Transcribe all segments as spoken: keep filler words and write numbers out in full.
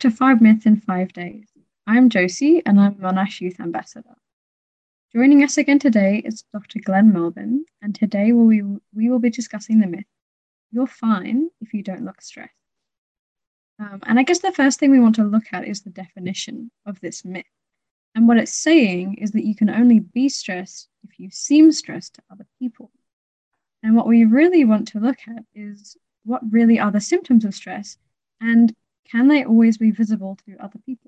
to Five Myths in Five Days. I'm Josie and I'm Monash Youth Ambassador. Joining us again today is Doctor Glenn Melvin, and today we, we will be discussing the myth, you're fine if you don't look stressed. Um, and I guess the first thing we want to look at is the definition of this myth. And what it's saying is that you can only be stressed if you seem stressed to other people. And what we really want to look at is what really are the symptoms of stress, and can they always be visible to other people?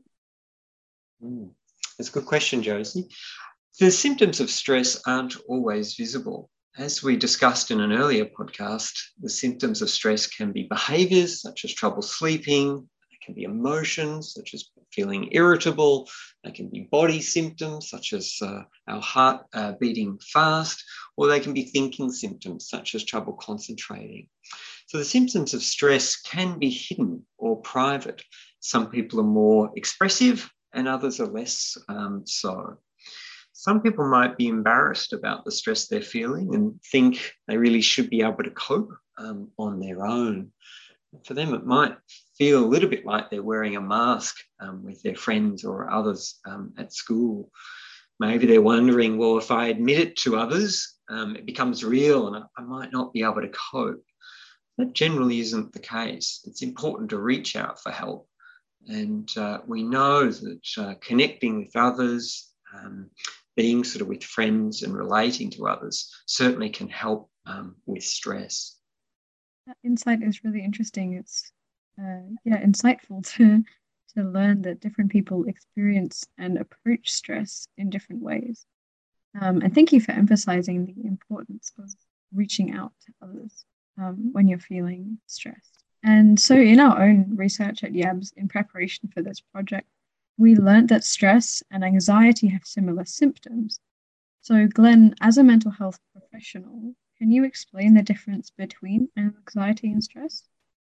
Mm, that's a good question, Josie. The symptoms of stress aren't always visible. As we discussed in an earlier podcast, the symptoms of stress can be behaviours such as trouble sleeping, they can be emotions such as feeling irritable, they can be body symptoms such as uh, our heart uh, beating fast, or they can be thinking symptoms such as trouble concentrating. So the symptoms of stress can be hidden or private. Some people are more expressive and others are less um, so. Some people might be embarrassed about the stress they're feeling and think they really should be able to cope um, on their own. For them, it might feel a little bit like they're wearing a mask um, with their friends or others um, at school. Maybe they're wondering, well, if I admit it to others, um, it becomes real and I might not be able to cope. That generally isn't the case. It's important to reach out for help. And uh, we know that uh, connecting with others, um, being sort of with friends and relating to others certainly can help um, with stress. That insight is really interesting. It's uh, yeah, insightful to to learn that different people experience and approach stress in different ways. Um, and thank you for emphasizing the importance of reaching out to others um, when you're feeling stressed. And so in our own research at YABS in preparation for this project, we learned that stress and anxiety have similar symptoms. So Glenn, as a mental health professional, can you explain the difference between anxiety and stress?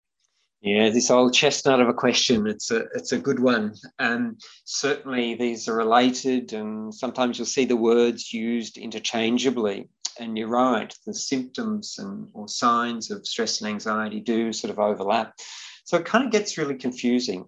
Yeah, this old chestnut of a question. It's a it's a good one. Um, certainly these are related and sometimes you'll see the words used interchangeably. And you're right, the symptoms and or signs of stress and anxiety do sort of overlap. So it kind of gets really confusing.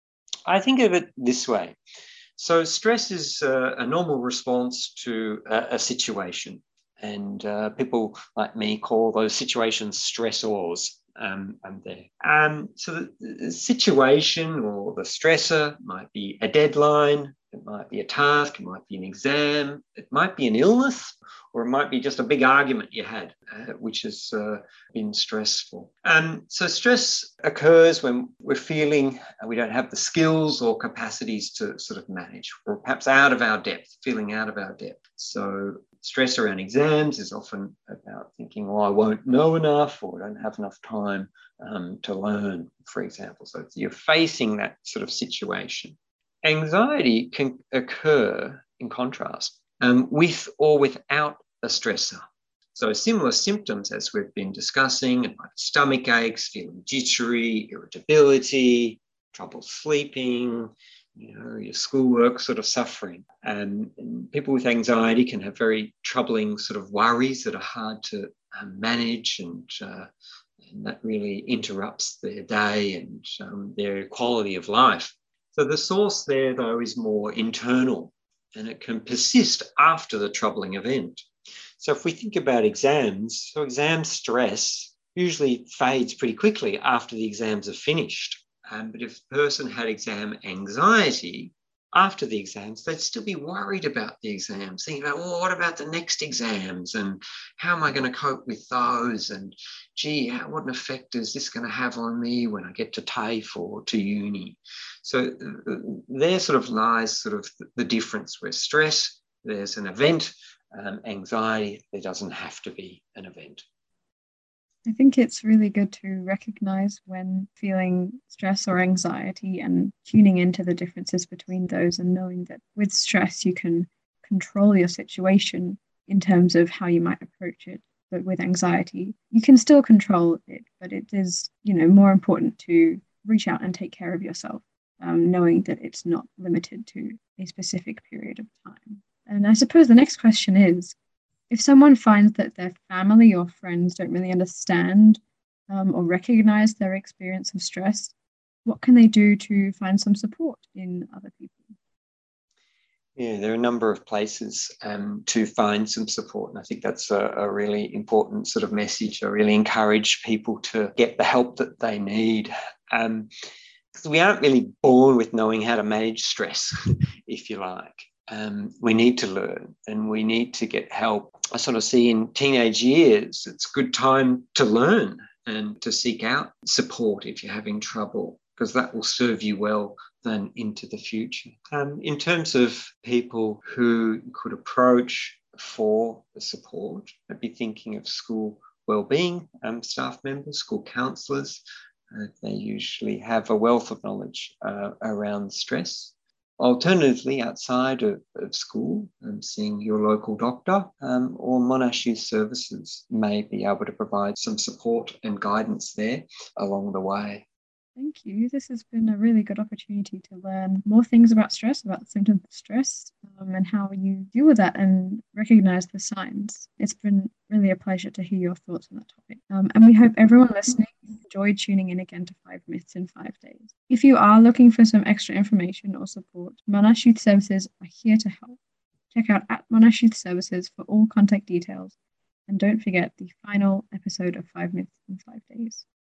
I think of it this way. So stress is uh, a normal response to a, a situation. And uh, people like me call those situations stressors. Um, and there. Um, so the, the situation or the stressor might be a deadline, it might be a task, it might be an exam, it might be an illness, or it might be just a big argument you had, uh, which has uh, been stressful. Um, so stress occurs when we're feeling uh, we don't have the skills or capacities to sort of manage, or perhaps out of our depth, feeling out of our depth. So stress around exams is often about thinking, well, I won't know enough or I don't have enough time um, to learn, for example. So you're facing that sort of situation. Anxiety can occur, in contrast, um, with or without a stressor. So similar symptoms as we've been discussing, like stomach aches, feeling jittery, irritability, trouble sleeping, you know, your schoolwork sort of suffering. And, and people with anxiety can have very troubling sort of worries that are hard to um, manage, and, uh, and that really interrupts their day and um, their quality of life. So the source there, though, is more internal, and it can persist after the troubling event. So if we think about exams, so exam stress usually fades pretty quickly after the exams are finished. Um, but if the person had exam anxiety after the exams, they'd still be worried about the exams, thinking about, well, what about the next exams? And how am I going to cope with those? And gee, how, what an effect is this going to have on me when I get to TAFE or to uni? So uh, there sort of lies sort of the difference where stress, there's an event, um, anxiety, there doesn't have to be an event. I think it's really good to recognize when feeling stress or anxiety and tuning into the differences between those, and knowing that with stress you can control your situation in terms of how you might approach it. But with anxiety, you can still control it, but it is, you know, more important to reach out and take care of yourself, um, knowing that it's not limited to a specific period of time. And I suppose the next question is, if someone finds that their family or friends don't really understand um, or recognize their experience of stress, what can they do to find some support in other people? Yeah, there are a number of places um, to find some support. And I think that's a, a really important sort of message. I really encourage people to get the help that they need. Um, because we aren't really born with knowing how to manage stress, if you like. Um, we need to learn and we need to get help. I sort of see in teenage years, it's a good time to learn and to seek out support if you're having trouble, because that will serve you well then into the future. Um, in terms of people who could approach for the support, I'd be thinking of school wellbeing um, staff members, school counsellors. Uh, they usually have a wealth of knowledge uh, around stress. Alternatively, outside of, of school, um, seeing your local doctor um, or Monash Youth Services may be able to provide some support and guidance there along the way. Thank you. This has been a really good opportunity to learn more things about stress, about the symptoms of stress, um, and how you deal with that and recognize the signs. It's been really a pleasure to hear your thoughts on that topic. Um, and we hope everyone listening enjoyed tuning in again to Five Myths in Five Days. If you are looking for some extra information or support, Monash Youth Services are here to help. Check out at Monash Youth Services for all contact details. And don't forget the final episode of Five Myths in Five Days.